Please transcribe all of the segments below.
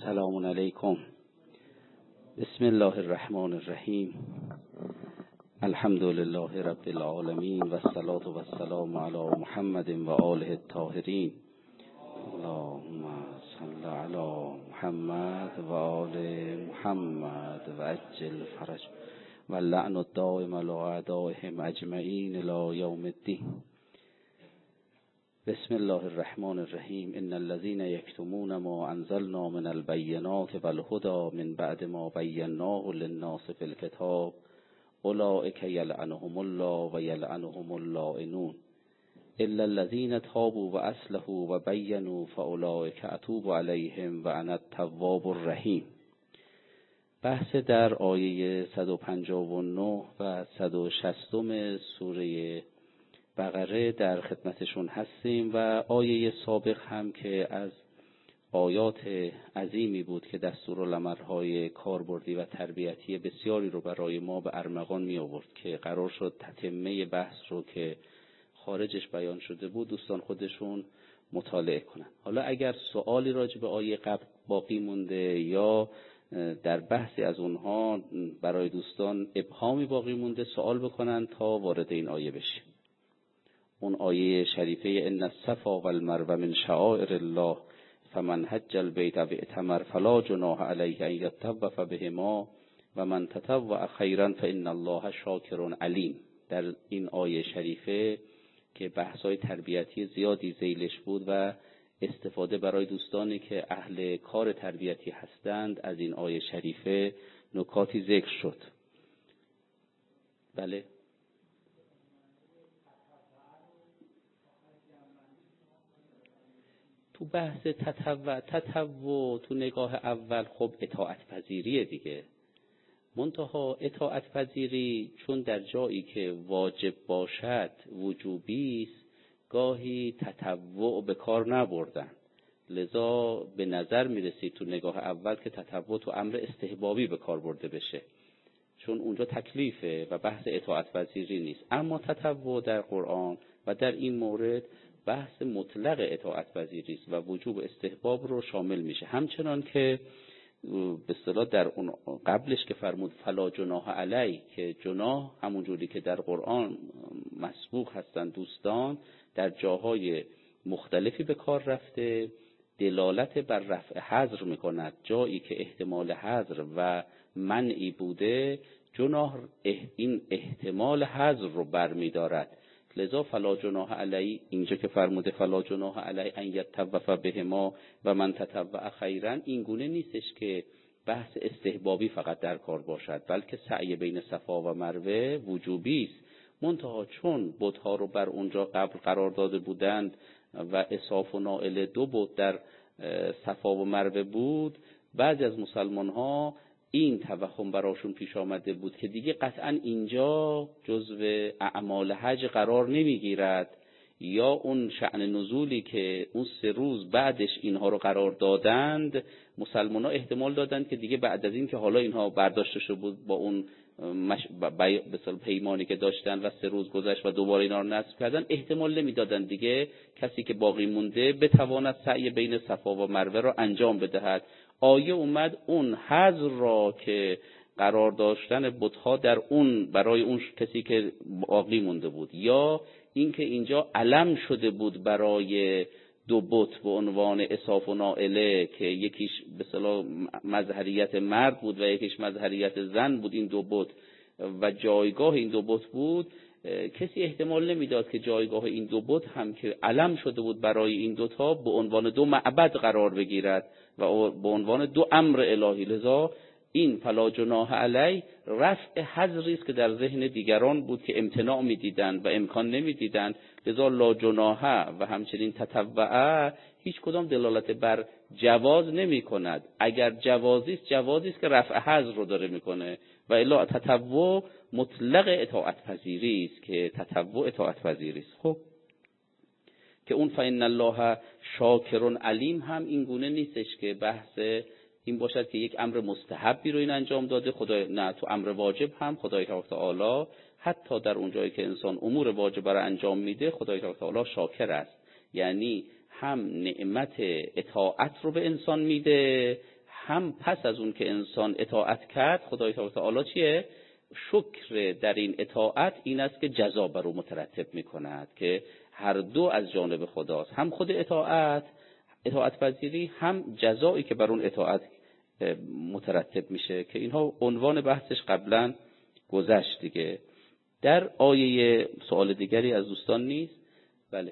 سلام علیکم. بسم الله الرحمن الرحیم. الحمد لله رب العالمین و الصلاة و السلام علی محمد و آله الطاهرین. اللهم صل علی محمد و آل محمد و عجل فرج و لعن الدائم علی اعدائهم اجمعین الی یوم الدین. بسم الله الرحمن الرحیم. ان الذين يكتمون ما انزلنا من البينات والهدى من بعد ما بيناه للناس في الكتاب اولئك يلعنهم الله ويلعنهم اللائنون الا الذين تابوا واصلحوا وبينوا فاولئك اتوب عليهم وانا التواب الرحیم. بحث در آیه 159 و 160 سوره بقره در خدمتشون هستیم و آیه سابق هم که از آیات عظیمی بود که دستورالعمل‌های کاربردی و تربیتی بسیاری رو برای ما به ارمغان می آورد که قرار شد تتمه بحث رو که خارجش بیان شده بود دوستان خودشون مطالعه کنن. حالا اگر سوالی راجع به آیه قبل باقی مونده یا در بحثی از اونها برای دوستان ابهامی باقی مونده سوال بکنن تا وارد این آیه بشیم. اون آیه شریفه ان الصفا والمروه من شعائر الله فمن حج البیت و اعتمر فلا جناح علیه ان یطوف بهما و من تطوع خیرا فان الله شاکر علیم. در این آیه شریفه که بحث‌های تربیتی زیادی ذیلش بود و استفاده برای دوستانی که اهل کار تربیتی هستند از این آیه شریفه نکاتی ذکر شد. بله تو بحث تطوع تو نگاه اول خب اطاعت پذیریه دیگه. منتها اطاعت پذیری چون در جایی که واجب باشد وجوبی است گاهی تطوع به کار نبردن، لذا به نظر میرسید تو نگاه اول که تطوع تو امر استحبابی به کار برده بشه چون اونجا تکلیفه و بحث اطاعت پذیری نیست. اما تطوع در قرآن و در این مورد بحث مطلق اطاعت پذیری است و وجوب استحباب رو شامل میشه. همچنان که به اصطلاح در اون قبلش که فرمود فلا جناح علی، که جناح همون جوری که در قرآن مسبوق هستن دوستان در جاهای مختلفی به کار رفته دلالت بر رفع حظر میکند. جایی که احتمال حظر و منعی بوده جناح این احتمال حظر رو برمیدارد. لذا فلا جناح علی اینجا که فرموده فلا جناح علی ان یطوف بهما و من تطوع خیرا این گونه نیستش که بحث استحبابی فقط در کار باشد بلکه سعی بین صفا و مروه وجوبی است. منتها چون بت‌ها رو بر اونجا قبل قرار داده بودند و اساف و نائله دو بت در صفا و مروه بود بعضی از مسلمان ها این توهم براشون پیش آمده بود که دیگه قطعا اینجا جزو اعمال حج قرار نمیگیرد یا اون شأن نزولی که اون 3 روز بعدش اینها رو قرار دادند مسلمان ها احتمال دادند که دیگه بعد از این که حالا اینها برداشته شده بود با اون مثلا پیمانی که داشتن و 3 روز گذشت و دوباره اینا رو نصب کردن احتمال نمیدادند دیگه کسی که باقی مونده بتواند سعی بین صفا و مروه را انجام بدهد. آیه اومد اون حظر را که قرار داشتن بت‌ها در اون برای اون کسی که باقی مونده بود یا اینکه اینجا علم شده بود برای 2 بت به عنوان اساف و نائله که یکیش به اصطلاح مظهریت مرد بود و یکیش مظهریت زن بود این 2 بت و جایگاه این 2 بت بود کسی احتمال نمیداد که جایگاه این 2 بت هم که علم شده بود برای این 2 تا به عنوان 2 معبد قرار بگیرد و به عنوان 2 امر الهی. لذا این فلا جناح علی رفع حظری است که در ذهن دیگران بود که امتناع می‌دیدند و امکان نمی‌دیدند. لذا لا جناح و همچنین تطوع هیچ کدام دلالت بر جواز نمی‌کند. اگر جوازی است که رفع حظر رو داره می‌کنه و الا تطوع مطلق اطاعت پذیری است که تطوع اطاعت پذیری است. خب که اون فإن الله شاکر علیم هم این گونه نیستش که بحث این باشد که یک امر مستحبی رو این انجام داده خدای، نه، تو امر واجب هم خدای تعالی حتی در اون جایی که انسان امور واجب را انجام میده خدای تعالی شاکر است. یعنی هم نعمت اطاعت رو به انسان میده هم پس از اون که انسان اطاعت کرد، خدای تعالی چیه؟ شکر در این اطاعت این است که جزا بر او مترتب میکند، که هر دو از جانب خداست، هم خود اطاعت پذیری، هم جزایی که بر اون اطاعت مترتب میشه، که اینها عنوان بحثش قبلا گذشت دیگه. در آیه سوال دیگری از دوستان نیست؟ بله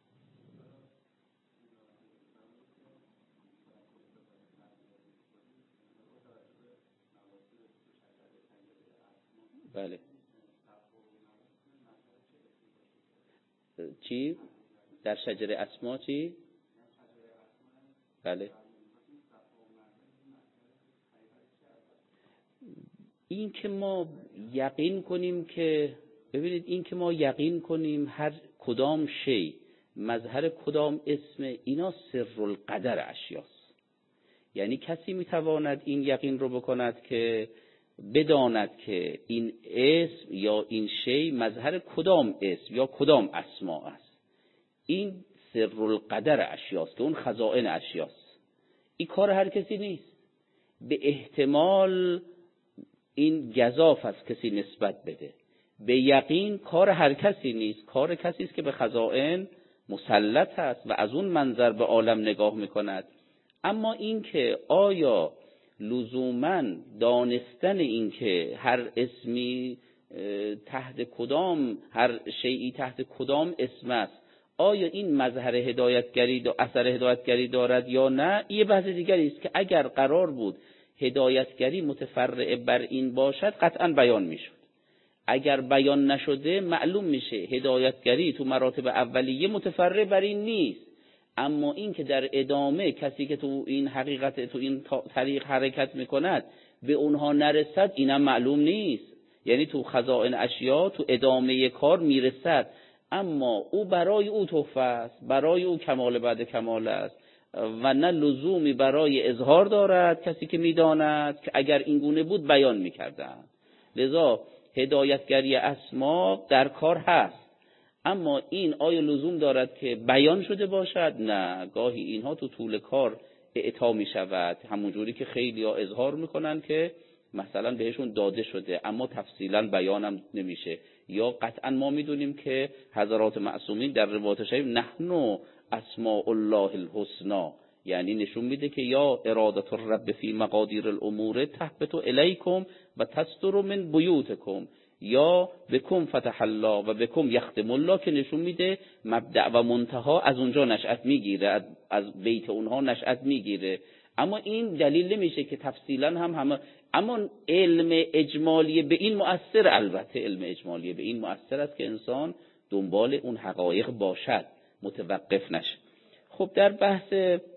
بله. چی؟ در شجره اسما چی؟ بله. این که ما یقین کنیم که، ببینید، این که ما یقین کنیم هر کدام شی مظهر کدام اسم، اینا سر القدر اشیاست. یعنی کسی میتواند این یقین رو بکند که بداند که این اسم یا این شی مظهر کدام اسم یا کدام اسما است. این سر القدر اشیاست که اون خزائن اشیاست. این کار هر کسی نیست. به احتمال این گزاف است کسی نسبت بده، به یقین کار هر کسی نیست. کار کسی است که به خزائن مسلط است و از اون منظر به عالم نگاه میکند. اما این که آیا لزوماً دانستن این که هر اسمی تحت کدام، هر شیئی تحت کدام اسم است، آیا این مظهر هدایتگری اثر هدایتگری دارد یا نه، یه بحث دیگری است که اگر قرار بود هدایتگری متفرع بر این باشد قطعاً بیان میشد. اگر بیان نشده معلوم میشه هدایتگری تو مراتب اولیه متفرع بر این نیست. اما این که در ادامه کسی که تو این حقیقت، تو این طریق حرکت میکند به اونها نرسد، اینم معلوم نیست. یعنی تو خزائن اشیا تو ادامه کار میرسد، اما او برای او تحفه است، برای او کمال بعد کمال است و نه لزومی برای اظهار دارد. کسی که میداند که اگر این گونه بود بیان میکردند. لذا هدایتگری اسما در کار هست، اما این آیا لزوم دارد که بیان شده باشد؟ نه. گاهی اینها تو طول کار اعطا می شود، همونجوری که خیلی ها اظهار میکنن که مثلا بهشون داده شده اما تفصیلا بیانم نمیشه. یا قطعا ما میدونیم که حضرات معصومین در روایت شریف نحن اسماء الله الحسنا، یعنی نشون میده که یا ارادت الرب فی مقادیر الامور تهبط الیکم و تستر من بیوتکم، یا بکم فتح الله و بکم یختم الله، که نشون میده مبدأ و منتها از اونجا نشأت میگیره، از بیت اونها نشأت میگیره. اما این دلیل نمیشه که تفصیلا همه. اما علم اجمالی به این مؤثر، البته علم اجمالی به این مؤثر است که انسان دنبال اون حقایق باشد، متوقف نشه. خب در بحث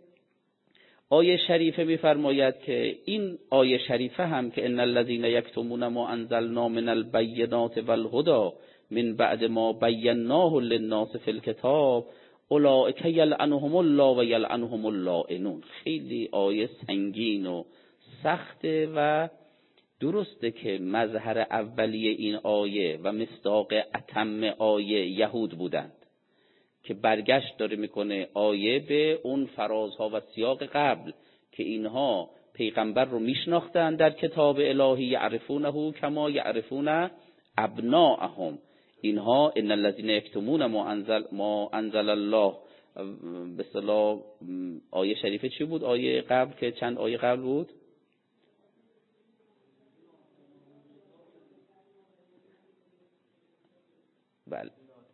آیه شریفه می‌فرماید که این آیه شریفه هم که ان الذين يكتمون ما انزلنا من البينات والهدى من بعد ما بيناه للناس في الكتاب اولئک یلعنهم الله و یلعنهم اللائنون. خیلی آیه سنگین و سخته و درسته که مظهر اولیه این آیه و مصداق اتم آیه یهود بودند، که برگشت داره میکنه آیه به اون فرازها و سیاق قبل که اینها پیغمبر رو میشناختن در کتاب الهی، یعرفونه کما یعرفون ابناءهم. اینها ان الذين یکتمون ما انزل الله، به اصطلاح آیه شریفه چی بود؟ آیه قبل که چند آیه قبل بود؟ بله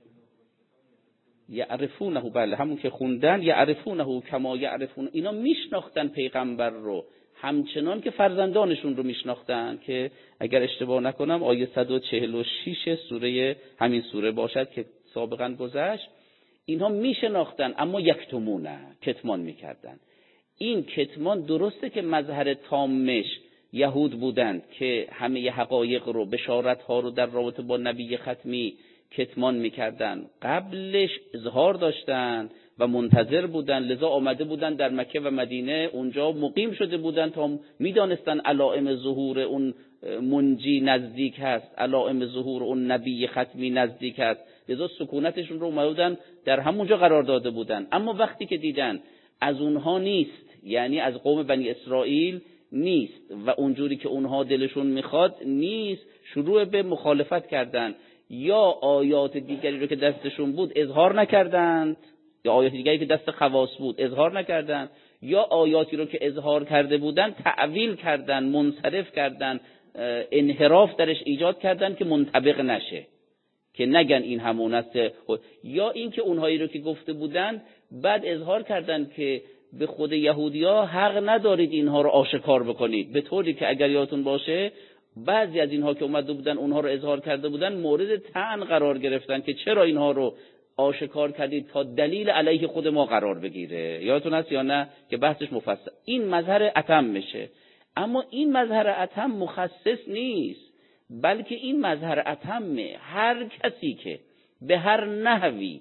یعرفونه، بله همون که خوندن، یعرفونه کما یعرفون، اینا میشناختن پیغمبر رو همچنان که فرزندانشون رو میشناختن، که اگر اشتباه نکنم آیه 146 سوره همین سوره باشد که سابقا گذشت. اینها میشناختن اما یکتمونه، کتمان میکردن. این کتمان درسته که مظهر تامش یهود بودند که همه حقایق رو، بشارت ها رو در رابطه با نبی ختمی کتمان میکردن، قبلش اظهار داشتن و منتظر بودن. لذا آمده بودن در مکه و مدینه، اونجا مقیم شده بودن تا میدانستن علائم ظهور اون منجی نزدیک هست، علائم ظهور اون نبی ختمی نزدیک هست. لذا سکونتشون رو اومدن در همونجا قرار داده بودن. اما وقتی که دیدن از اونها نیست، یعنی از قوم بنی اسرائیل نیست و اونجوری که اونها دلشون میخواد نیست، شروع به مخالفت کردن، یا آیات دیگری رو که دستشون بود اظهار نکردند، یا آیات دیگری که دست خواص بود اظهار نکردند، یا آیاتی رو که اظهار کرده بودن تعویل کردن، منصرف کردن، انحراف درش ایجاد کردن که منطبق نشه، که نگن این همون است، یا این که اونهایی رو که گفته بودن بعد اظهار کردن که به خود یهودیا حق ندارید اینها رو آشکار بکنید، به طوری که اگر یادتون باشه بعضی از اینها که اومده بودن اونها رو اظهار کرده بودن مورد طعن قرار گرفتن که چرا اینها رو آشکار کردید تا دلیل علیه خود ما قرار بگیره. یادتون هست یا نه که بحثش مفصل. این مظهر اتم میشه، اما این مظهر اتم مخصص نیست، بلکه این مظهر اتم هر کسی که به هر نحوی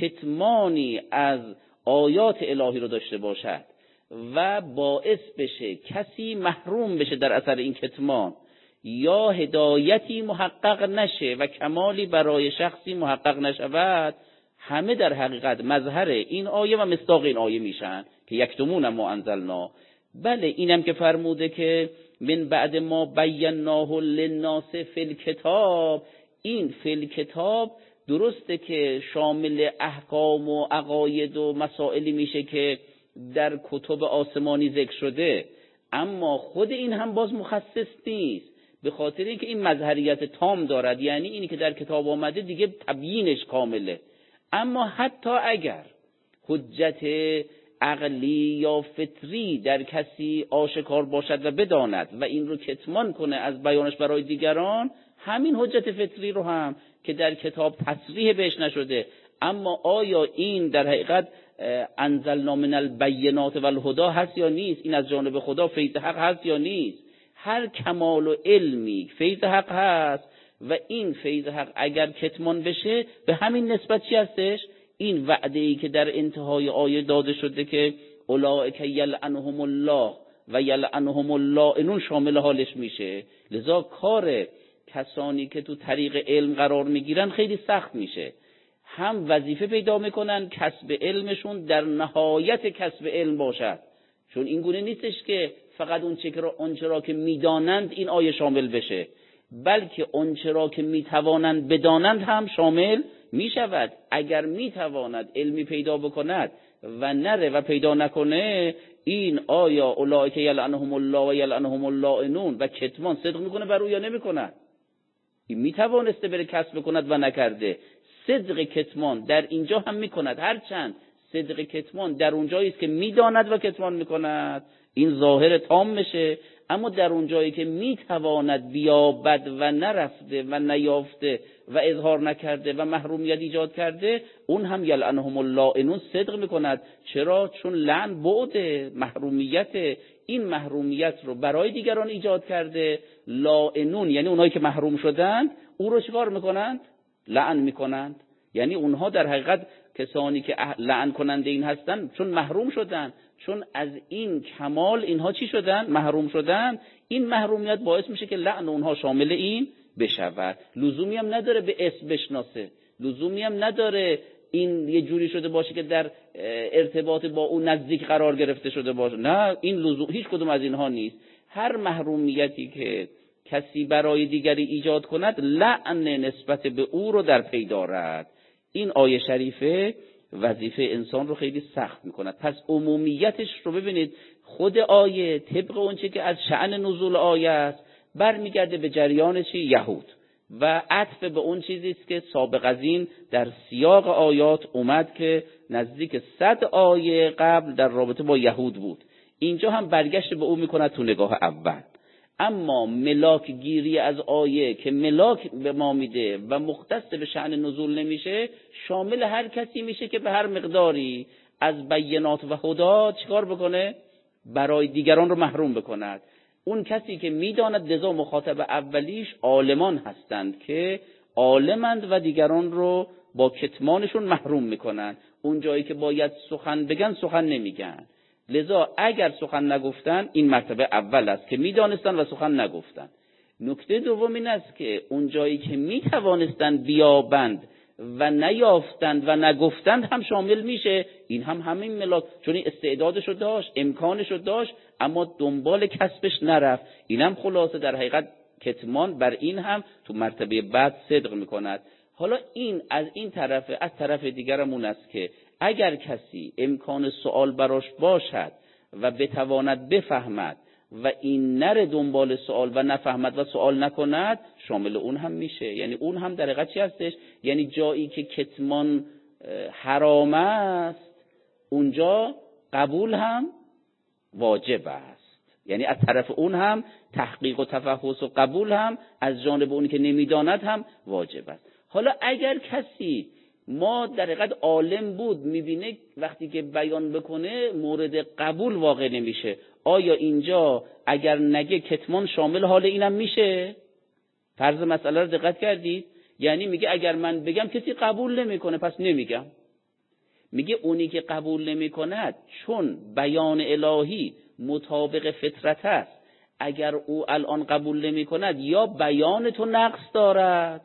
کتمانی از آیات الهی رو داشته باشد و باعث بشه کسی محروم بشه در اثر این کتمان، یا هدایتی محقق نشه و کمالی برای شخصی محقق نشود، همه در حقیقت مظهر این آیه و مصداق این آیه میشن که یکتمون ما انزلنا. بله اینم که فرموده که من بعد ما بیناه للناس فی الکتاب، این فی الکتاب درسته که شامل احکام و عقاید و مسائلی میشه که در کتب آسمانی ذکر شده، اما خود این هم باز مخصص نیست، به خاطر اینکه این مظهریت تام دارد، یعنی اینی که در کتاب آمده دیگه تبیینش کامله. اما حتی اگر حجت عقلی یا فطری در کسی آشکار باشد و بداند و این رو کتمان کنه از بیانش برای دیگران، همین حجت فطری رو هم که در کتاب تصریح بهش نشده، اما آیا این در حقیقت انزلنا من البینات و الهدی هست یا نیست، این از جانب خدا فیض حق هست یا نیست، هر کمال و علمی فیض حق هست و این فیض حق اگر کتمان بشه به همین نسبت چی هستش؟ این وعده‌ای که در انتهای آیه داده شده که اولئک یلعنهم الله و یلعنهم اللائنون شامل حالش میشه. لذا کار کسانی که تو طریق علم قرار میگیرن خیلی سخت میشه، هم وظیفه پیدا میکنن کسب علمشون در نهایت کسب علم باشد، چون این گونه نیستش که فقط اونچه را که میدانند این آیه شامل بشه، بلکه اونچه را که میتوانند بدانند هم شامل میشود. اگر میتواند علمی پیدا بکند و نره و پیدا نکنه، این آیا اولئک یلعنهم الله و یلعنهم اللائنون و کتمان صدق میکنه بر او یا نمیکنه؟ این میتوانسته بره کسب کند و نکرده. صدق کتمان در اینجا هم میکند، هرچند صدق کتمان در اونجایی است که میداند و کتمان میکند این ظاهر تام میشه، اما در اونجایی که میتواند بیابد و نرفته و نیافته و اظهار نکرده و محرومیت ایجاد کرده، اون هم یلعنهم اللائنون صدق میکند. چرا؟ چون لعن بعد محرومیت، این محرومیت رو برای دیگران ایجاد کرده. لائنون یعنی اونایی که محروم شدند او رو چیکار میکنند؟ لعن میکنند. یعنی اونها در حقیقت کسانی که لعن کننده این هستند چون محروم شدند، چون از این کمال اینها چی شدن؟ محروم شدن. این محرومیت باعث میشه که لعن اونها شامل این بشود. لزومی هم نداره به اسم بشناسه، لزومی هم نداره این یه جوری شده باشه که در ارتباط با اون نزدیک قرار گرفته شده باشه، نه، این لزوم هیچ کدوم از اینها نیست. هر محرومیتی که کسی برای دیگری ایجاد کند لعن نسبت به او رو در پی دارد. این آیه شریفه وظیفه انسان رو خیلی سخت میکند. پس عمومیتش رو ببینید، خود آیه طبق اونچه که از شأن نزول آیه است برمیگرده به جریان چی؟ یهود، و عطف به اون چیزی است که سابق از این در سیاق آیات اومد که نزدیک 100 آیه قبل در رابطه با یهود بود. اینجا هم برگشت به اون میکند تو نگاه اول. اما ملاک گیری از آیه که ملاک به ما میده و مختص به شأن نزول نمیشه، شامل هر کسی میشه که به هر مقداری از بینات و هدا چیکار بکنه؟ برای دیگران رو محروم بکند. اون کسی که میداند، لذا مخاطب اولیش عالمان هستند که عالمند و دیگران رو با کتمانشون محروم میکنن. اون جایی که باید سخن بگن سخن نمیگن. لذا اگر سخن نگفتن، این مرتبه اول است که میدانستن و سخن نگفتن. نکته دوم این است که اون جایی که میتوانستن بیابند و نیافتند و نگفتند هم شامل میشه. این هم همین ملاک، چون این استعدادشو داشت، امکانشو داشت، اما دنبال کسبش نرفت. اینم خلاصه در حقیقت کتمان بر این هم تو مرتبه بعد صدق میکند. حالا این از این طرف، از طرف دیگرمون است که اگر کسی امکان سوال براش باشد و بتواند بفهمد و این نره دنبال سوال و نفهمد و سوال نکند، شامل اون هم میشه. یعنی اون هم در حقیقت چی هستش؟ یعنی جایی که کتمان حرام است اونجا قبول هم واجب است. یعنی از طرف اون هم تحقیق و تفحص و قبول هم از جانب اون که نمیداند هم واجب است. حالا اگر کسی ما در حقیقت عالم بود میبینه وقتی که بیان بکنه مورد قبول واقع نمیشه، آیا اینجا اگر نگه کتمان شامل حال اینم میشه؟ فرض مسئله رو دقت کردید؟ یعنی میگه اگر من بگم کسی قبول نمیکنه پس نمیگم. میگه اونی که قبول نمیکند چون بیان الهی مطابق فطرت است، اگر او الان قبول نمیکند یا بیان تو نقص دارد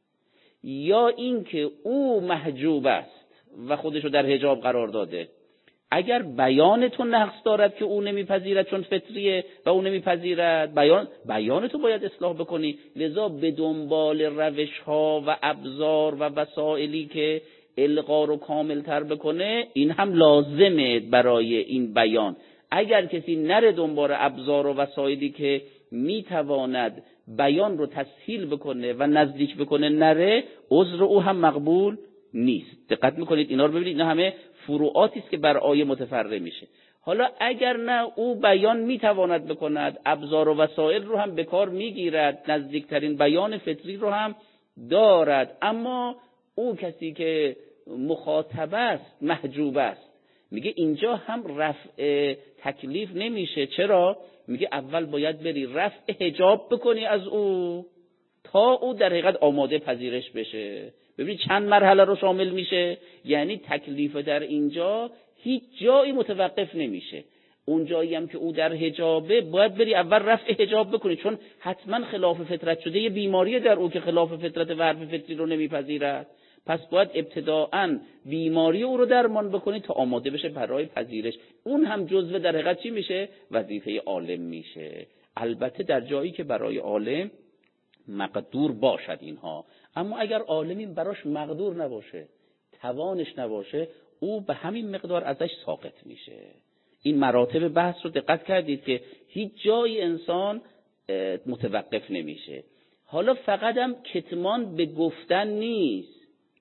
یا اینکه او محجوب است و خودشو در حجاب قرار داده. اگر بیان تو نقص دارد که او نمیپذیرد چون فطریه و او نمیپذیرد، بیان تو باید اصلاح بکنی. لذا به دنبال روش ها و ابزار و وسائلی که القا رو کامل تر بکنه، این هم لازمه برای این بیان. اگر کسی نره دنبال ابزار و وسایلی که میتواند بیان رو تسهیل بکنه و نزدیک بکنه نره، عذر او هم مقبول نیست. دقت میکنید اینا رو ببینید، اینا همه فروعاتی است که بر آیه متفرع میشه. حالا اگر نه او بیان میتواند بکند، ابزار و وسایل رو هم به کار میگیرد، نزدیکترین بیان فطری رو هم دارد، اما او کسی که مخاطب است محجوب است، میگه اینجا هم رفع تکلیف نمیشه. چرا؟ میگه اول باید بری رفع حجاب بکنی از او تا او در حقیقت آماده پذیرش بشه. ببینید چند مرحله رو شامل میشه. یعنی تکلیف در اینجا هیچ جایی متوقف نمیشه. اون جایی هم که او در حجابه باید بری اول رفع حجاب بکنی، چون حتما خلاف فطرت شده، یه بیماری در او که خلاف فطرت و حرف فطری رو نمیپذیرد. پس باید ابتداءً بیماری او رو درمان بکنی تا آماده بشه برای پذیرش. اون هم جزء در حقیقت چی میشه؟ وظیفه عالم میشه. البته در جایی که برای عالم مقدور باشد اینها. اما اگر عالمی براش مقدور نباشه، توانش نباشه، او به همین مقدار ازش ساقط میشه. این مراتب بحث رو دقت کردید که هیچ جای انسان متوقف نمیشه. حالا فقط هم کتمان به گفتن نیست.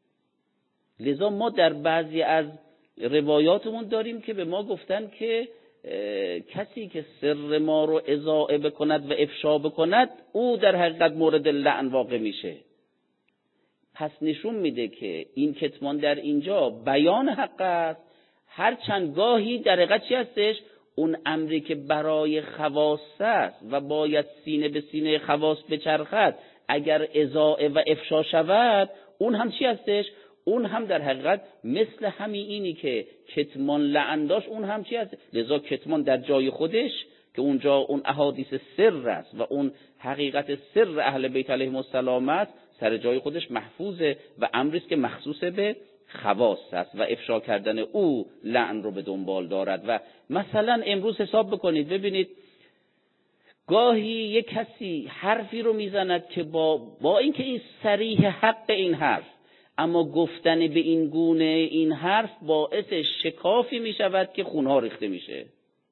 لذا ما در بعضی از روایاتمون داریم که به ما گفتن که کسی که سر ما رو اضاعه بکند و افشا بکند، او در حقیقت مورد لعن واقع میشه. پس نشون میده که این کتمان در اینجا بیان حق است، هرچند گاهی در حقیقت چی هستش؟ اون امری که برای خواص است و باید سینه به سینه خواص بچرخد، اگر اضاعه و افشا شود، اون هم چی هستش؟ اون هم در حقیقت مثل همین اینی که کتمان لعن داشت، اون هم چی هست؟ لذا کتمان در جای خودش که اونجا اون احادیث سر است و اون حقیقت سر اهل بیت علیهم السلام است، سر جای خودش محفوظه و امری است که مخصوص به خواص است و افشا کردن او لعن رو به دنبال دارد. و مثلا امروز حساب بکنید ببینید، گاهی یک کسی حرفی رو میزند که با اینکه این صریح حق این حرف، اما گفتن به این گونه این حرف باعث شکافی می شود که خونها ریخته میشه،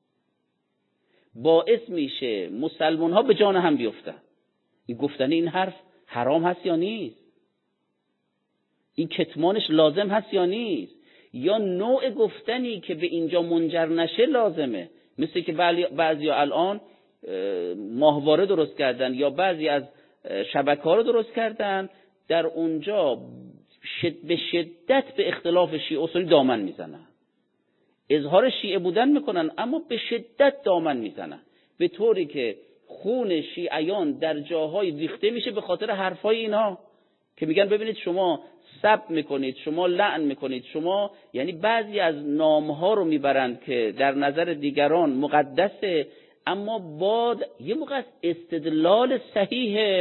باعث میشه مسلمان ها به جان هم بیفتن. این گفتن این حرف حرام هست یا نیست؟ این کتمانش لازم هست یا نیست؟ یا نوع گفتنی که به اینجا منجر نشه لازمه؟ مثل که بعضی الان ماهواره درست کردن یا بعضی از شبکه‌ها رو درست کردن، در اونجا به شدت به اختلاف شیعه و سنی دامن میزنن، اظهار شیعه بودن میکنن اما به شدت دامن میزنن، به طوری که خون شیعیان در جاهای ریخته میشه به خاطر حرفای اینها که میگن ببینید شما سب میکنید، شما لعن میکنید، شما، یعنی بعضی از نامها رو میبرند که در نظر دیگران مقدسه، اما بعد یه موقع استدلال صحیح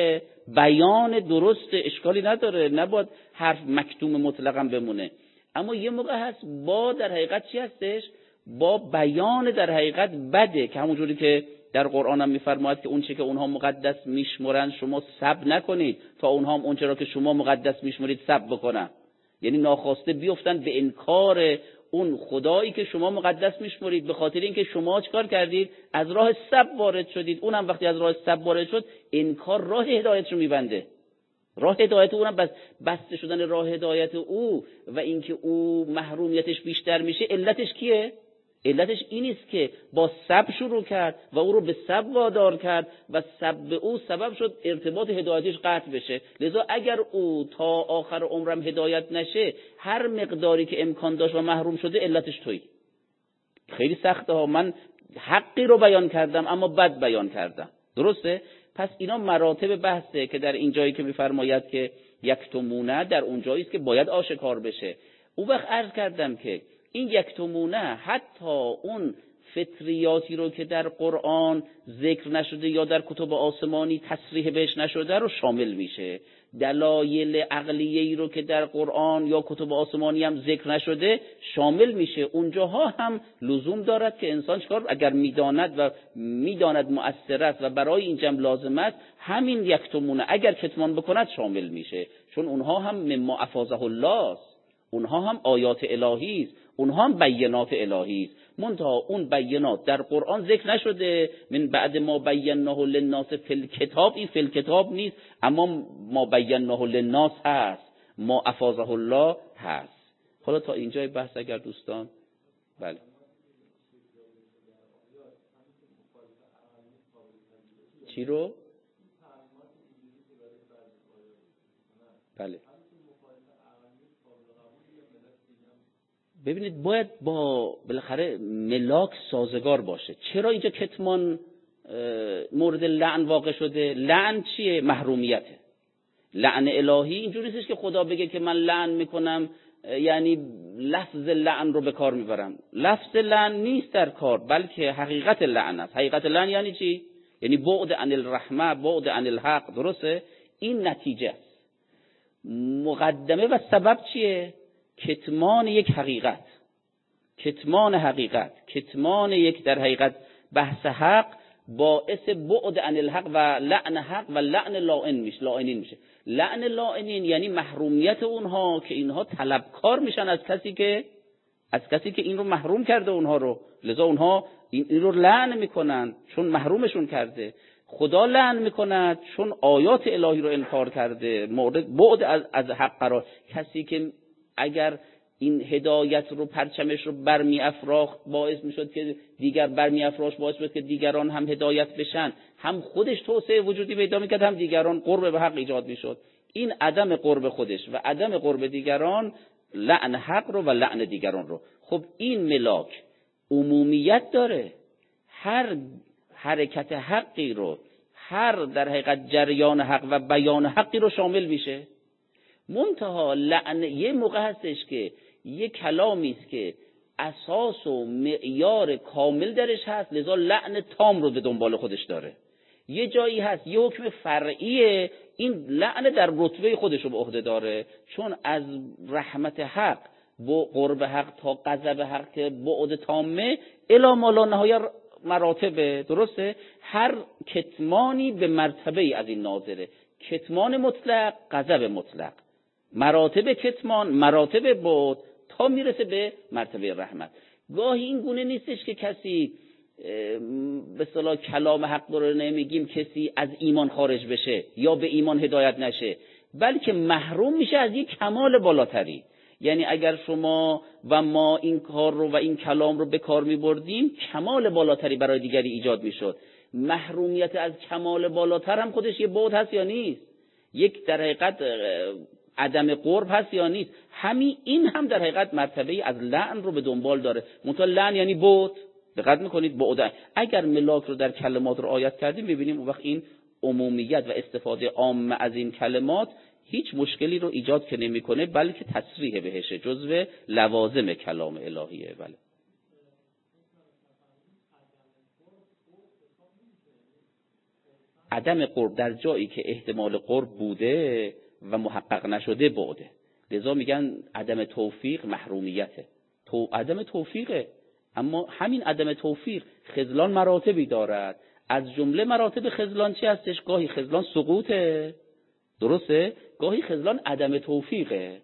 بیان درست اشکالی نداره، نباید حرف مکتوم مطلقاً بمونه. اما یه موقع هست با در حقیقت چی هستش؟ با بیان در حقیقت بده، که همونجوری که در قرآن هم میفرماید که اون چه که اونها مقدس میشمرن شما سب نکنید تا اونها هم اون چرا که شما مقدس میشمرید سب بکنن. یعنی ناخواسته بیفتن به انکار اون خدایی که شما مقدس میشمرید، به خاطر اینکه شما چیکار کردید؟ از راه سب وارد شدید. اونم وقتی از راه سب وارد شد، انکار راه هدایت رو میبنده. راه هدایت اونم بسته شدن راه هدایت او و اینکه او محرومیتش بیشتر میشه. علتش کیه؟ علتش این است که با سب شروع کرد و او رو به سب وادار کرد و سب او سبب شد ارتباط هدایتش قطع بشه. لذا اگر او تا آخر عمرم هدایت نشه، هر مقداری که امکان داشت و محروم شده، علتش تویی. خیلی سخته ها. من حقی رو بیان کردم اما بد بیان کردم. درسته؟ پس اینا مراتب بحثه که در این جایی که میفرماید که یکتمونه، در اون جایی است که باید آشکار بشه. اون وقت عرض کردم که این یکتمونه حتی اون فطریاتی رو که در قرآن ذکر نشده یا در کتب آسمانی تصریح بهش نشده رو شامل میشه. دلایل عقلیه‌ای رو که در قرآن یا کتب آسمانی هم ذکر نشده شامل میشه. اونجاها هم لزوم دارد که انسان چکار اگر میداند مؤثر است و برای این جمع لازم است، همین یکتمونه اگر کتمان بکند شامل میشه، چون اونها هم مما افاضه الله است، اونها هم آیات الهی است، اونها هم بینات الهی است. منتها اون بینات در قرآن ذکر نشده. من بعد ما بیناه للناس فی الکتاب، این فی الکتاب نیست، اما ما بیناه للناس هست، ما افاضه الله هست. حالا تا اینجای بحث اگر دوستان بله چی رو؟ بله ببینید باید با بالاخره ملاک سازگار باشه. چرا اینجا کتمان مورد لعن واقع شده؟ لعن چیه؟ محرومیته. لعن الهی اینجوری نیستش که خدا بگه که من لعن میکنم یعنی لفظ لعن رو به کار میبرم. لفظ لعن نیست در کار، بلکه حقیقت لعن است. حقیقت لعن یعنی چی؟ یعنی بعد عن الرحمه، بعد عن الحق. درسته؟ این نتیجه است. مقدمه و سبب چیه؟ کتمان یک حقیقت، کتمان حقیقت، کتمان یک در حقیقت بحث حق باعث بعد عن الحق و لعن حق و لعن لاعنین میشه. لعن لاعنین یعنی محرومیت اونها که اینها طلبکار میشن از کسی که این رو محروم کرده اونها رو، لذا اونها این رو لعن میکنن چون محرومشون کرده. خدا لعن میکند چون آیات الهی رو انکار کرده، مورد بعد از حق قرار. کسی که اگر این هدایت رو پرچمش رو برمی افراخت باعث میشد که دیگر برمی افراخت باعث میشد که دیگران هم هدایت بشن، هم خودش توسعه وجودی پیدا میکرد، هم دیگران قرب به حق ایجاد میشد. این عدم قرب خودش و عدم قرب دیگران لعن حق رو و لعن دیگران رو. خب این ملاک عمومیت داره، هر حرکت حقی رو، هر در حقیقت جریان حق و بیان حقی رو شامل میشه. منتها لعن یه موقع هستش که یه کلامی است که اساس و معیار کامل درش هست، لذا لعن تام رو به دنبال خودش داره. یه جایی هست یه حکم فرعیه، این لعن در رتبه خودش رو به عهده داره، چون از رحمت حق با قرب حق تا غضب حق که بعد تامه الی ما لا نهایه مراتبه. درسته؟ هر کتمانی به مرتبه از این ناظره. کتمان مطلق، غضب مطلق، مراتب کتمان، مراتب بعد تا میرسه به مرتبه رحمت. گاهی این گونه نیستش که کسی به اصطلاح کلام حق رو نمیگیم کسی از ایمان خارج بشه یا به ایمان هدایت نشه، بلکه محروم میشه از یک کمال بالاتری. یعنی اگر شما و ما این کار رو و این کلام رو به کار میبردیم، کمال بالاتری برای دیگری ایجاد میشد. محرومیت از کمال بالاتر هم خودش یه بعد هست یا نیست؟ یک در حقیقت عدم قرب هست یا نیست؟ این هم در حقیقت مرتبه از لعن رو به دنبال داره. منتها لعن یعنی بعد. دقت میکنید بعد. اگر ملاک رو در کلمات رعایت کردیم ببینیم اون وقت این عمومیت و استفاده عام از این کلمات هیچ مشکلی رو ایجاد که نمیکنه، بلکه تصریح بهشه، جزو لوازم کلام الهیه. بله عدم قرب در جایی که احتمال قرب بوده و محقق نشده بعده. لذا میگن عدم توفیق محرومیته. عدم توفیقه، اما همین عدم توفیق خذلان مراتبی دارد. از جمله مراتب خذلان چی هستش؟ گاهی خذلان سقوطه، درسته؟ گاهی خذلان عدم توفیقه.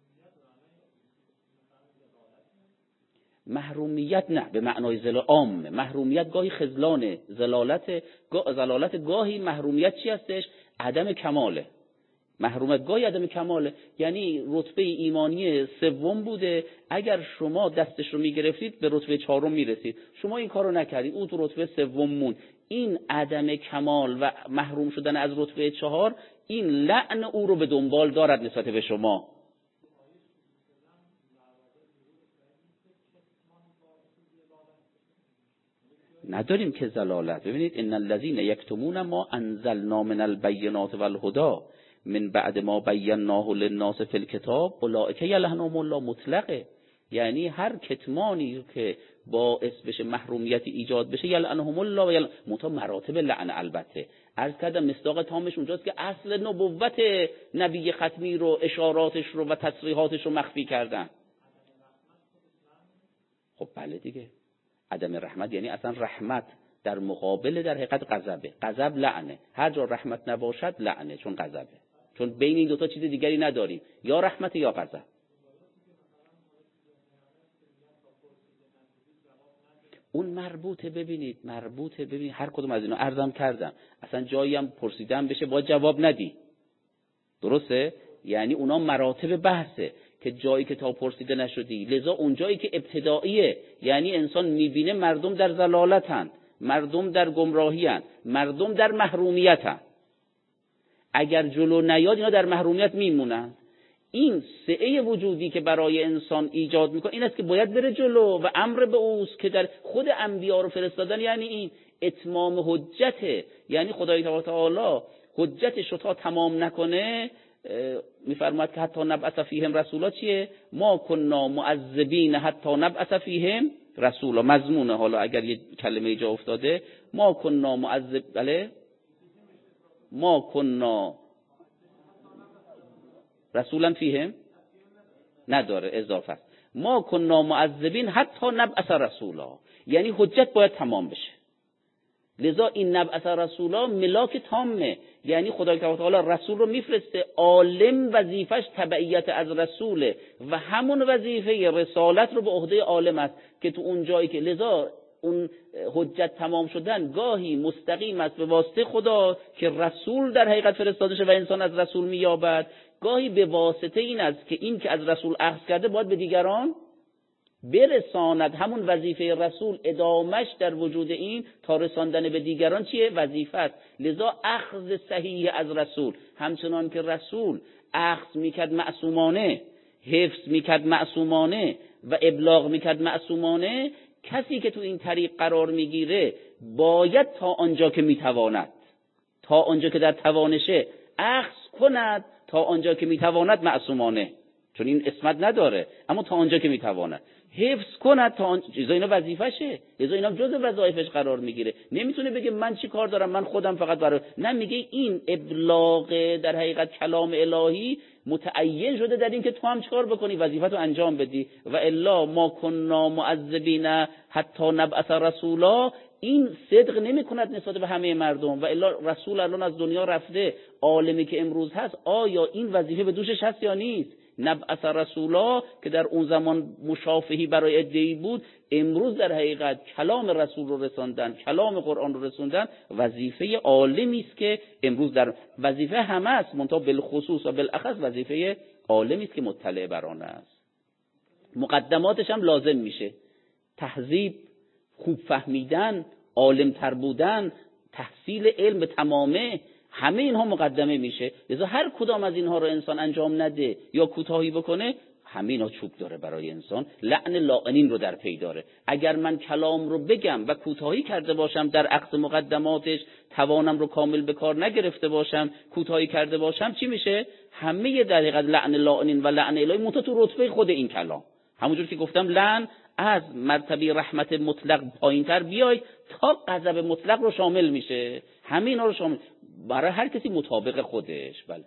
محرومیت نه به معنای عام، محرومیت گاهی خذلانه، زلالت گاهی محرومیت چی هستش؟ عدم کماله. محرومیت گاهی عدم کماله، یعنی رتبه ایمانی سوم بوده، اگر شما دستش رو میگرفتید به رتبه چهارم میرسید، شما این کارو نکردید، اون تو رتبه سوم مون. این عدم کمال و محروم شدن از رتبه 4 این لعن او رو به دنبال دارد نسبت به شما. نداریم که زلالت. ببینید ان الذين يكتمون ما انزلنا من البينات والهدى من بعد ما بیناه للناس فی الکتاب اولئک یلعنهم الله مطلقه. یعنی هر کتمانی که باعث بشه محرومیت ایجاد بشه یلعنهم الله و متا مراتب لعن. البته عرض کردم مصداق تامش اونجاست که اصل نبوت نبی ختمی رو، اشاراتش رو و تصریحاتش رو مخفی کردن. خب بله دیگه، عدم رحمت یعنی اصلا رحمت در مقابل در حقیقت غضبه. غضب لعنه، هر جا رحمت نباشد لعنه، چون غضبه، چون بین این دوتا چیز دیگری نداریم، یا رحمت یا غضب. اون مربوطه، ببینید هر کدوم از اینا عرضم کردم، اصلا جایی هم پرسیدم بشه باید جواب ندی، درسته؟ یعنی اونا مراتب بحثه که جایی که تا پرسیده نشدی، لذا اون جایی که ابتداییه، یعنی انسان میبینه مردم در ضلالتن، مردم در گمراهی‌ان، مردم در محرومیتن، اگر جلو نیاد اینا در محرومیت میمونن. این سعه وجودی که برای انسان ایجاد میکنه این است که باید بره جلو و امر به اوست که در خود انبیا رو فرستادن، یعنی این اتمام حجته، یعنی خدای تعالی حجتش رو تا تمام نکنه میفرماید که حتی نبعث فیهم رسولا چیه؟ ما کنا معذبین حتی نبعث فیهم رسولا. مضمونه، حالا اگر یه کلمه جا افتاده ما کنا معذب، بله ما کنا رسولا فیهم نداره، اضافه است. ما کنا معذبین حتی نبعث رسولا، یعنی حجت باید تمام بشه. لذا این نبعث رسولا ملاک تامه، یعنی خدای تعالی رسول رو میفرسته، عالم وظیفش تبعیت از رسوله و همون وظیفه رسالت رو به عهده عالم است که تو اون جایی که لذا اون حجت تمام شدن گاهی مستقیم است به واسطه خدا که رسول در حقیقت فرستاده شه و انسان از رسول مییابد، گاهی به واسطه این است که این که از رسول اخذ کرده باید به دیگران برساند. همون وظیفه رسول ادامش در وجود این تا رساندن به دیگران چیه؟ وظیفه است. لذا اخذ صحیح از رسول، همچنان که رسول اخذ میکرد معصومانه، حفظ میکرد معصومانه و ابلاغ میکرد معصومانه، کسی که تو این طریق قرار میگیره باید تا آنجا که میتواند، تا آنجا که در توانشه اخذ کند، تا آنجا که میتواند معصومانه، چون این اسمت نداره، اما تا آنجا که میتواند حفظ کند، تا چیزا اینا وظیفشه، چیزا اینا جزء وظایفش قرار میگیره. نمیتونه بگه من چی کار دارم، من خودم فقط برای، نه، میگه این ابلاغ در حقیقت کلام الهی متعین شده در این که تو هم چیکار بکنی، وظیفتو انجام بدی. و الا ما کنا معذبین حتی نبعث رسولا، این صدق نمیکند نسبت به همه مردم. و الا رسول الان از دنیا رفته، عالمی که امروز هست آیا این وظیفه به دوشش هست یا نیست؟ نبعث رسولا که در اون زمان مشافهی برای عده‌ای بود، امروز در حقیقت کلام رسول رو رساندن، کلام قرآن رو رساندن، وظیفه عالمی است که امروز در وظیفه همه است، منتها بالخصوص و بالاخص وظیفه عالمی است که مطلع بر آن است. مقدماتش هم لازم میشه، تهذیب، خوب فهمیدن، عالم تر بودن، تحصیل علم به تمامه، همه اینها مقدمه میشه. لذا هر کدام از اینها رو انسان انجام نده یا کوتاهی بکنه، همه اینا چوب داره برای انسان، لعن لاعنین رو در پی داره. اگر من کلام رو بگم و کوتاهی کرده باشم در عقد مقدماتش، توانم رو کامل به کار نگرفته باشم، کوتاهی کرده باشم، چی میشه؟ همه در حقیقت لعن لاعنین و لعن الهی منتها تو رتبه خود این کلام، همونجور که گفتم لعن از مرتبه رحمت مطلق پایینتر بیای تا غضب مطلق رو شامل میشه، همه اینا رو شامل برای هر کسی مطابق خودش. بله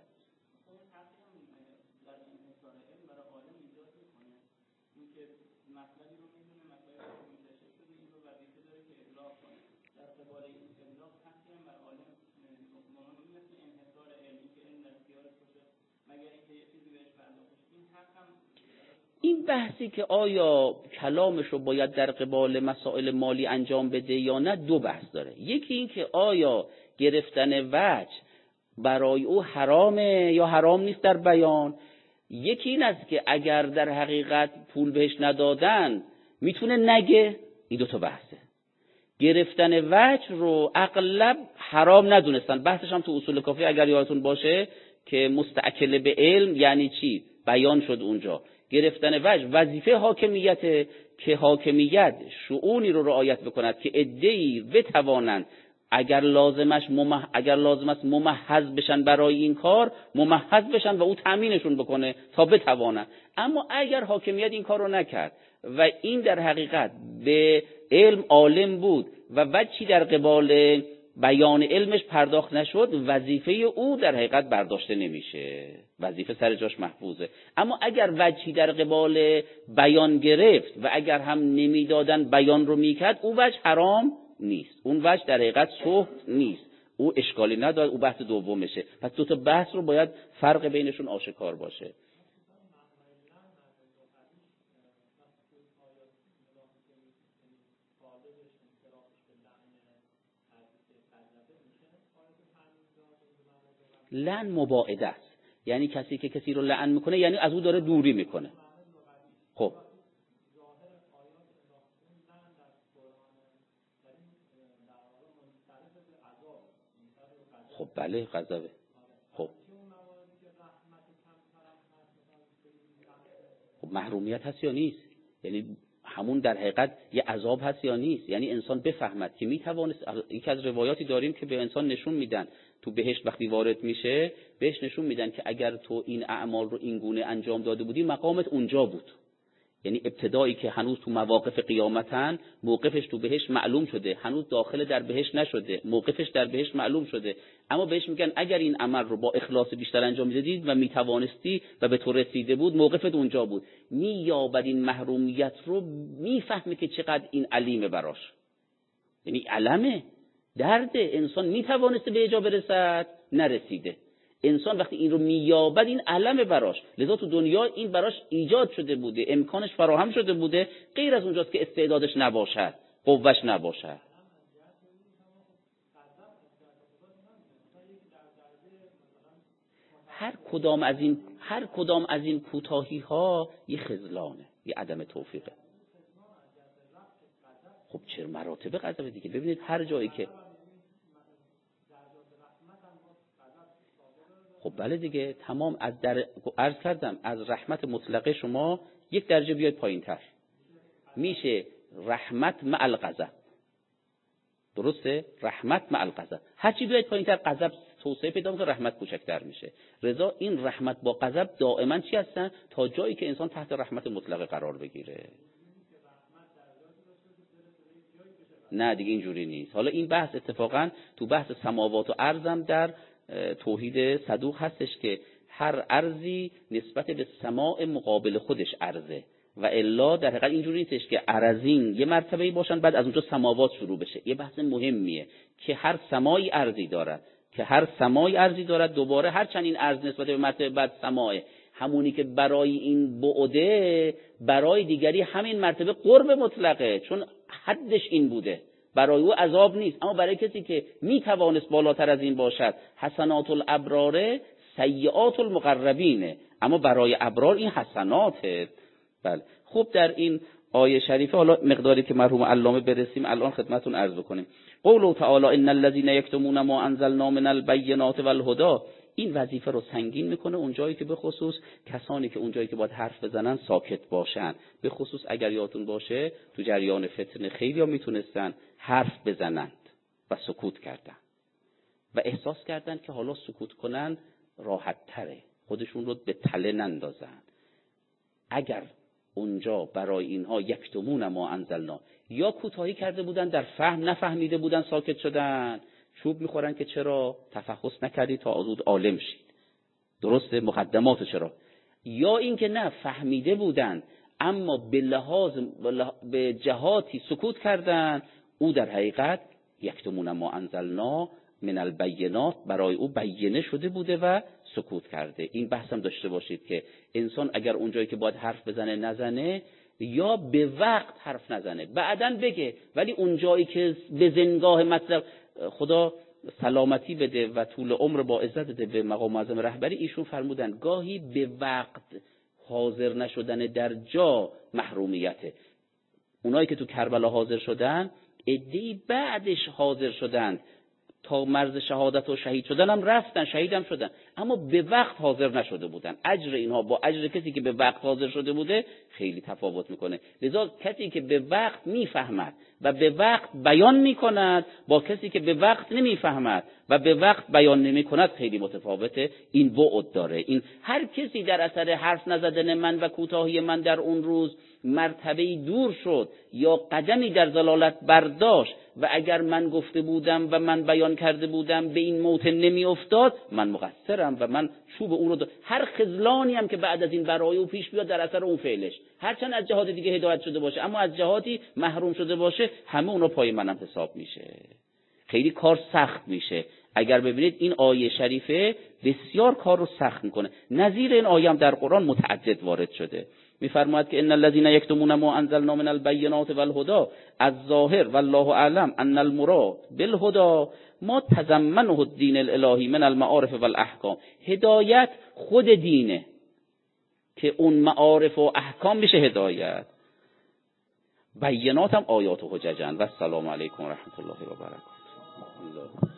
این بحثی که آیا کلامش رو باید در قبال مسائل مالی انجام بده یا نه، دو بحث داره. یکی این که آیا گرفتن وجه برای او حرامه یا حرام نیست در بیان. یکی این است که اگر در حقیقت پول بهش ندادن میتونه نگه. این دو تا بحثه. گرفتن وجه رو اغلب حرام ندونستن، بحثش هم تو اصول کافی اگر یادتون باشه که مستأکل به علم یعنی چی بیان شد اونجا. گرفتن وجه وظیفه حاکمیت که حاکمیت شؤونی رو رعایت بکند که عده‌ای بتوانند اگر لازم است ممحض بشن برای این کار، ممحض بشن و او تامینشون بکنه تا بتوانند. اما اگر حاکمیت این کار رو نکرد و این در حقیقت به علم عالم بود و وجهی در قبال بیان علمش پرداخت نشد، وظیفه او در حقیقت برداشته نمیشه، وظیفه سر جاش محفوظه. اما اگر وجهی در قبال بیان گرفت و اگر هم نمیدادن بیان رو میکرد، او وجه حرام نیست، اون وجه در حقیقت سخت نیست، او اشکالی نداره، او بحث دومشه. پس دو تا بحث رو باید فرق بینشون آشکار باشه. لعن مباعده است، یعنی کسی که کسی رو لعن میکنه یعنی از او داره دوری میکنه. خب بله غضبه. خب محرومیت هست یا نیست؟ یعنی همون در حقیقت یه عذاب هست یا نیست؟ یعنی انسان بفهمد که میتوانست. یکی از روایاتی داریم که به انسان نشون میدن تو بهشت وقتی وارد میشه بهش نشون میدن که اگر تو این اعمال رو این گونه انجام داده بودی مقامت اونجا بود. یعنی ابتدایی که هنوز تو مواقف قیامتن، موقفش تو بهشت معلوم شده، هنوز داخل در بهشت نشده، موقفش در بهشت معلوم شده، اما بهش میگن اگر این عمل رو با اخلاص بیشتر انجام میدادید و میتوانستی و به تو رسیده بود، موقفت اونجا بود. مییابد این محرومیت رو، میفهمه که چقدر این علیمه براش، یعنی علمه درد انسان میتوانسته به جا برسد نرسیده. انسان وقتی این رو مییابد این علمه براش، لذا تو دنیا این براش ایجاد شده بوده، امکانش فراهم شده بوده، غیر از اونجاست که استعدادش نباشد، قوتش نباشد. هر کدام از این کوتاهی ها یه خذلانه، یه عدم توفیقه. خب چرا مراتب غضب دیگه؟ ببینید هر جایی که خب بله دیگه، تمام از عرض کردم از رحمت مطلقه شما یک درجه بیاید پایین‌تر میشه رحمت مع الغضب. درسته؟ رحمت مع الغضب، هر چی بیاید پایین‌تر غضب توسعه پیدا می‌کنه، رحمت کوچکتر میشه. رضا این رحمت با غضب دائما چی هستن؟ تا جایی که انسان تحت رحمت مطلقه قرار بگیره. نه دیگه اینجوری نیست. حالا این بحث اتفاقا تو بحث سماوات و ارضم در توحید صدوق هستش که هر ارضی نسبت به سماع مقابل خودش ارزه و الا در حقیقت اینجوری نیستش که ارزین یه مرتبه‌ای باشن بعد از اونجا سماوات شروع بشه. یه بحث مهمیه که هر سمایی ارزی دارد، دوباره هر چند این ارز نسبت به مرتبه بعد سماعه، همونی که برای این بعده برای دیگری همین مرتبه قرب مطلقه، چون حدش این بوده، برای او عذاب نیست. اما برای کسی که میتوانست بالاتر از این باشد، حسنات الابرار سیئات المقربین، اما برای ابرار این حسناته. بله خوب، در این آیه شریفه حالا مقداری که مرحوم علامه برسیم الان خدمتتون عرض بکنیم. قوله تعالی ان الذين یکتمون ما انزلنا من البینات والهدى، این وظیفه رو سنگین میکنه اونجایی که به خصوص کسانی که اونجایی که باید حرف بزنن ساکت باشن. به خصوص اگر یادتون باشه تو جریان فتنه خیلی‌ها میتونستن حرف بزنند و سکوت کردن و احساس کردن که حالا سکوت کنن راحت تره، خودشون رو به تله نندازن. اگر اونجا برای اینها یکتمون ما انزلنا، یا کوتاهی کرده بودن در فهم، نفهمیده بودن ساکت شدن، چوب میخورن که چرا تفحص نکردی تا زود عالم شید، درسته مقدمات چرا، یا اینکه نه فهمیده بودن اما به جهاتی سکوت کردن، او در حقیقت یکتمون ما انزلنا من البینات، برای او بینه شده بوده و سکوت کرده. این بحث هم داشته باشید که انسان اگر اونجایی که باید حرف بزنه نزنه، یا به وقت حرف نزنه بعدن بگه، ولی اونجایی که به زنگاه مطلب، خدا سلامتی بده و طول عمر با عزت بده به مقام معظم رهبری، ایشون فرمودن گاهی به وقت حاضر نشدن در جا محرومیته. اونایی که تو کربلا حاضر شدن، عده‌ای بعدش حاضر شدن، تا مرز شهادت و شهید شدن هم رفتن، شهید هم شدن، اما به وقت حاضر نشده بودن. اجر اینها با اجر کسی که به وقت حاضر شده بوده خیلی تفاوت میکنه. لذا کسی که به وقت میفهمد و به وقت بیان میکند با کسی که به وقت نمیفهمد و به وقت بیان نمیکند خیلی متفاوته. این بعد داره. این هر کسی در اثر حرف نزدن من و کوتاهی من در اون روز مرتبه‌ای دور شد یا قدمی در ضلالت برداشت و اگر من گفته بودم و من بیان کرده بودم به این موت نمی افتاد، من مقصرم و من چوب اون رو هر خذلانی هم که بعد از این برای او پیش بیاد در اثر اون فعلش، هرچند از جهات دیگه هدایت شده باشه اما از جهاتی محروم شده باشه، همه اونا پای منم حساب میشه. خیلی کار سخت میشه. اگر ببینید این آیه شریفه بسیار کار رو سخت میکنه. نظیر این آیه هم در قرآن متعدد وارد شده. میفرماید که ان الذين يكتمون ما انزلنا من البينات والهدى الظاهر والله اعلم ان المراد بالهدى ما تضمنه الدين الالهي من المعارف والاحکام. هدایت خود دینه که اون معارف و احکام میشه هدایت. بینات هم آیات و حججن. و السلام علیکم و رحمت الله و برکاته.